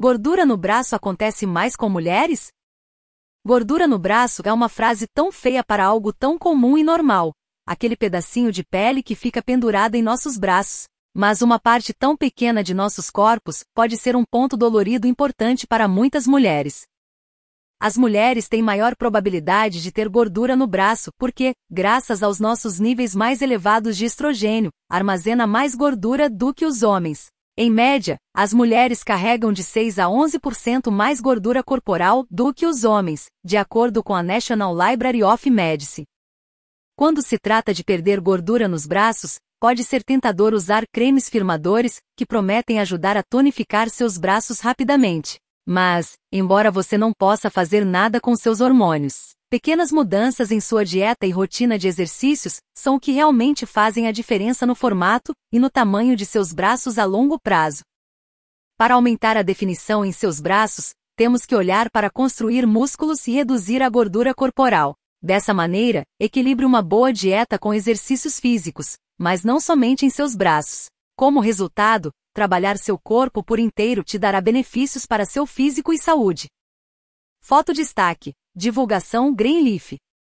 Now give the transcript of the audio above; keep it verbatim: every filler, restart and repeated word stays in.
Gordura no braço acontece mais com mulheres? Gordura no braço é uma frase tão feia para algo tão comum e normal. Aquele pedacinho de pele que fica pendurado em nossos braços. Mas uma parte tão pequena de nossos corpos pode ser um ponto dolorido importante para muitas mulheres. As mulheres têm maior probabilidade de ter gordura no braço porque, graças aos nossos níveis mais elevados de estrogênio, armazena mais gordura do que os homens. Em média, as mulheres carregam de seis a onze por cento mais gordura corporal do que os homens, de acordo com a National Library of Medicine. Quando se trata de perder gordura nos braços, pode ser tentador usar cremes firmadores, que prometem ajudar a tonificar seus braços rapidamente. Mas, embora você não possa fazer nada com seus hormônios, pequenas mudanças em sua dieta e rotina de exercícios são o que realmente fazem a diferença no formato e no tamanho de seus braços a longo prazo. Para aumentar a definição em seus braços, temos que olhar para construir músculos e reduzir a gordura corporal. Dessa maneira, equilibre uma boa dieta com exercícios físicos, mas não somente em seus braços. Como resultado, trabalhar seu corpo por inteiro te dará benefícios para seu físico e saúde. Foto destaque. Divulgação Greenleaf.